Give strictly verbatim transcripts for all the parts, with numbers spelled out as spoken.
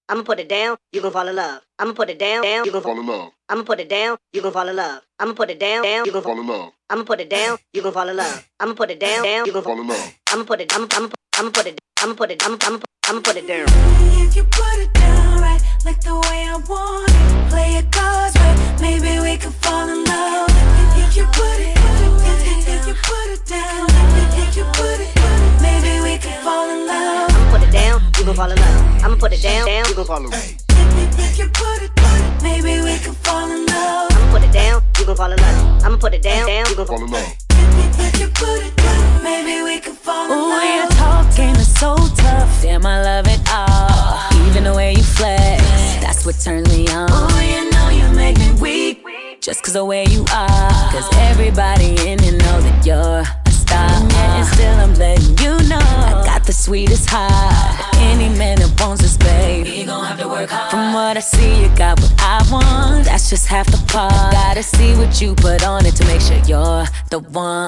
I'ma put it down, you gon' fall in love. I'ma put it down, down, you gon' fall in love. I'ma put it down, you gon' fall in love. I'ma put it down, down, you gon' fall in love. I'ma put it down, you gon' fall in love. I'ma put it down, down, you gon' fall in love. I'ma put it, I'ma, I'ma, I'ma put it, I'ma put it, I'ma, I'ma, I'ma put it down. If you put it down right, like the way I want it, play your cards right, maybe we can fall in love. If you put it, if, if you put it down, if you put it, maybe we can fall in love. I'ma put it down, you gon' fall in love. I'ma put it down, down, you gon' fall in love. If you put it, maybe we can fall in love. I'ma put it down, you gon' fall in love. I'ma put it down, down, you gon' fall in love. If you put it down, maybe we can fall in love. Ooh, your talk game is so tough. Damn, I love it all. Even the way you flex, that's what turns me on. Ooh, you know you make me weak, just cause the way you are. Cause everybody in here know that you're a star. And yet and still I'm letting you know I got the sweetest heart. Any man that wants this, babe, you gon' have to work hard. From what I see, you got what I want. That's just half the part. Gotta see what you put on it to make sure you're the one.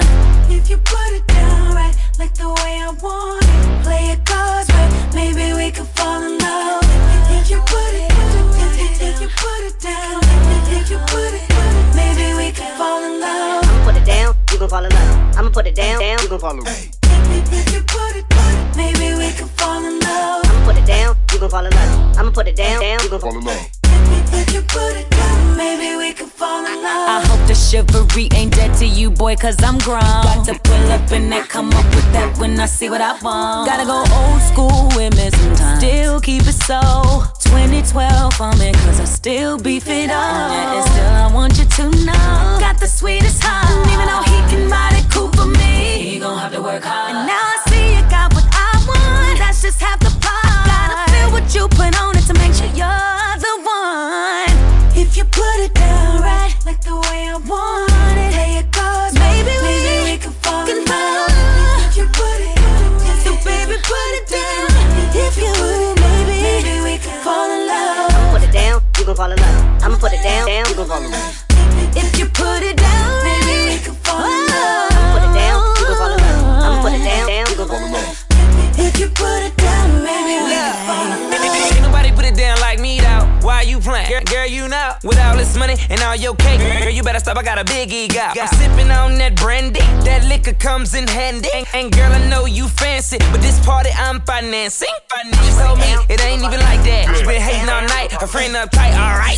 If you put it down right, like the way I want it, play your cards right, maybe we can fall in love. If you put it, if, if you put it down, if you put it, maybe we can fall in love. I'ma put it down, you gon' fall in love. I'ma put it down, down, you gon' fall in love. If you put it, maybe we can fall in love. I'ma put it down, you gon' fall in love. I'ma put it down, down, you gon' fall in love. If you put it down, maybe we can fall in love. I hope the chivalry ain't dead to you, boy, cause I'm grown. Got to pull up and that, come up with that when I see what I want. Gotta go old school with me sometimes. Still keep it so twenty twelve on me, cause I still beef it up. And still I want you to know got the sweetest heart. And even though he can ride it cool for me, he gon' have to work hard. and now I see you got what I want. That's just half the part. Gotta feel what you put on it to make sure you're the one. If you put it down right, like the way I want it, play your cards, Maybe we maybe we can fall can in fall. love. If you put it, So baby, put it down. if you put it, maybe, maybe we can fall in love. I'ma put it down, you gon' fall in love. I'ma put it down, down, you gon' fall in love. If you put it down, Maybe we can fall in love. I'ma put it down, you gon' fall in love. I'ma put it down, down, you gon' fall in love. If you put it down, maybe we can fall in love. Ain't nobody put it down like me though. Why you playing? Girl, girl, you know. With all this money and all your cake, girl, you better stop. I got a big ego. I'm sipping on that brandy. That liquor comes in handy. And, and girl, I know you fancy, but this party I'm financing. She told me it ain't even like that. She been hating all night. Her friend uptight. All right.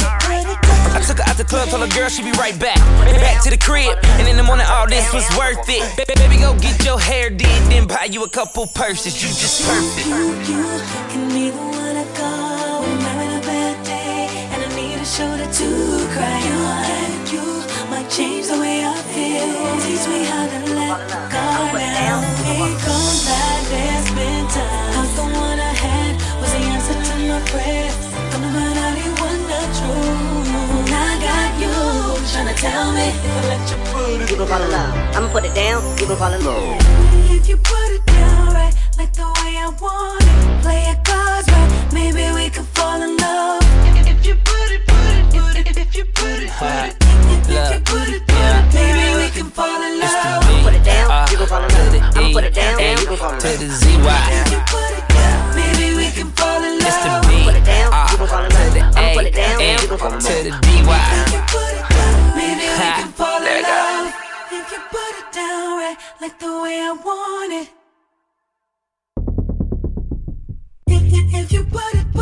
I took her out the club, told her girl she be right back. Back to the crib, and in the morning all this was worth it. Ba- Baby, go get your hair did, then buy you a couple purses. You just perfect. You can be the one I call when I'm having a bad day and I need a shoulder to cry on. You might change the way I feel. Teach me how to let go down. Here comes that there's been time. I'm the one I had was the answer to my prayers. Don't know about anyone not true. I got you trying to tell me if I let you put it You gon' fall in love. I'ma put it down, you gon' fall in love. If you put it down right, like the way I want it, play your cards right, maybe we can fall in love. If you put it, put it, put it, if you put it, put it, if you put it, put it, maybe we can fall in love. I'ma put it down, you gon' fall in love. I'ma put it down, down, you gon' fall in To love. the Z Y. If you put it down, maybe we can fall in It's the love. B. Put it down, Uh, you gon' fall in to love. the I'ma A put it down, and you gon' fall in to love. the D Y. If you put it down, maybe we Ha, can fall there in you go. love. If you put it down right, like the way I want it. If, if, if you put it